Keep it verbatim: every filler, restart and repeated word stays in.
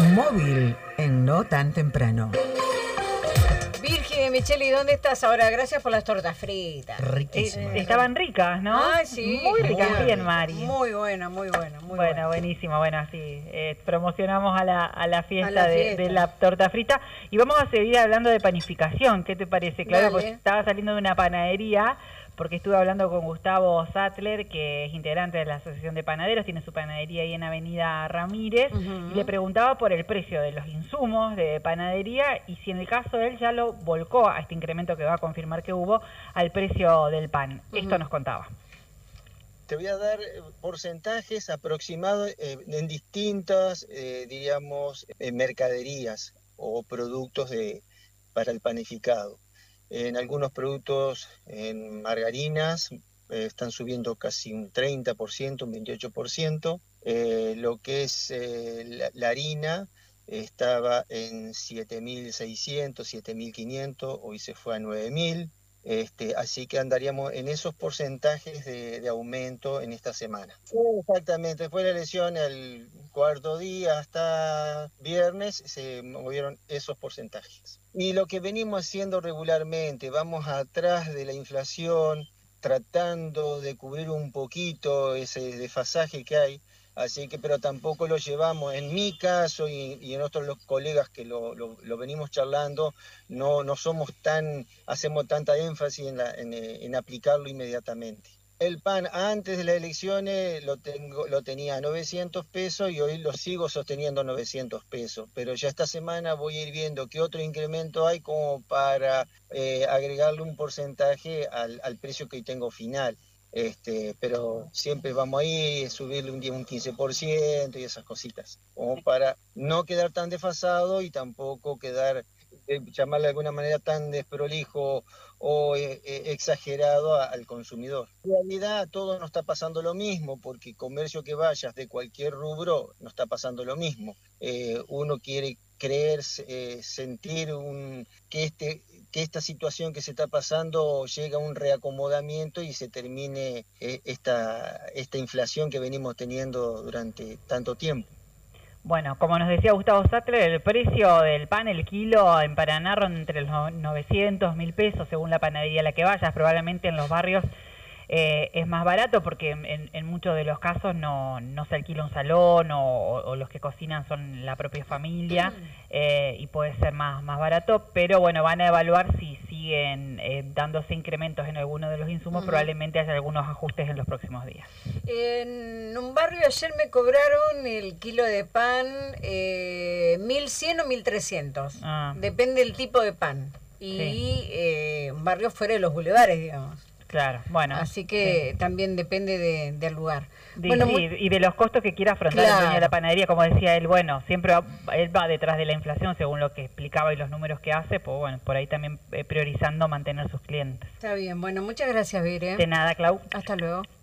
Móvil en No Tan Temprano. Virginia Micheli, ¿dónde estás ahora? Gracias por las tortas fritas. Riquísimas. Eh, estaban ricas, ¿no? Ay, sí. Muy ricas, Muy bien, rica. Mari. Muy buena, muy buena, muy bueno, buena. buenísimo, bueno, sí. Eh, promocionamos a la, a la fiesta, A la de, fiesta. de la torta frita. Y vamos a seguir hablando de panificación. ¿Qué te parece? Claro, Dale. pues estaba saliendo de una panadería, porque estuve hablando con Gustavo Sattler, que es integrante de la Asociación de Panaderos, tiene su panadería ahí en Avenida Ramírez, Uh-huh. y le preguntaba por el precio de los insumos de panadería y si en el caso de él ya lo volcó a este incremento que va a confirmar que hubo al precio del pan. Uh-huh. Esto nos contaba. Te voy a dar porcentajes aproximados eh, en distintas, eh, diríamos, eh, mercaderías o productos de, para el panificado. En algunos productos, en margarinas, eh, están subiendo casi un treinta por ciento, un veintiocho por ciento. Eh, lo que es eh, la, la harina estaba en siete mil seiscientos, siete mil quinientos, hoy se fue a nueve mil. Este, así que andaríamos en esos porcentajes de, de aumento en esta semana. Sí, exactamente, después de la elección, el cuarto día hasta viernes, se movieron esos porcentajes. Y lo que venimos haciendo regularmente, vamos atrás de la inflación, tratando de cubrir un poquito ese desfasaje que hay. Así que, pero tampoco lo llevamos, en mi caso y, y en otros los colegas que lo, lo, lo venimos charlando, no, no somos tan, hacemos tanta énfasis en, la, en, en aplicarlo inmediatamente. El pan antes de las elecciones lo, tengo, lo tenía a novecientos pesos y hoy lo sigo sosteniendo novecientos pesos, pero ya esta semana voy a ir viendo qué otro incremento hay como para eh, agregarle un porcentaje al, al precio que hoy tengo final. Este, pero siempre vamos ahí, subirle un diez, un quince por ciento y esas cositas, como para no quedar tan desfasado y tampoco quedar, eh, llamarle de alguna manera, tan desprolijo o eh, eh, exagerado a, al consumidor. En realidad a todos nos está pasando lo mismo, porque comercio que vayas de cualquier rubro nos está pasando lo mismo. Eh, uno quiere creer, eh, sentir un, que, este, que esta situación que se está pasando llega a un reacomodamiento y se termine eh, esta, esta inflación que venimos teniendo durante tanto tiempo. Bueno, como nos decía Gustavo Sattler, el precio del pan, el kilo en Paraná ronda entre los novecientos, mil pesos, según la panadería a la que vayas. Probablemente en los barrios eh, es más barato porque en, en muchos de los casos no, no se alquila un salón o, o los que cocinan son la propia familia eh, y puede ser más, más barato, pero bueno, van a evaluar si siguen eh, dándose incrementos en alguno de los insumos, uh-huh. Probablemente haya algunos ajustes en los próximos días. En un barrio ayer me cobraron el kilo de pan eh, mil cien o mil trescientos, ah. Depende del tipo de pan, y sí. eh, un barrio fuera de los bulevares, digamos. Claro, bueno. Así que sí. También depende de, del lugar. De, bueno, sí, muy... y de los costos que quiera afrontar claro. El dueño de la panadería, como decía él, bueno, siempre va, él va detrás de la inflación, según lo que explicaba y los números que hace, pues bueno, por ahí también eh, priorizando mantener sus clientes. Está bien, bueno, muchas gracias, Vir. ¿eh? De nada, Clau. Hasta luego.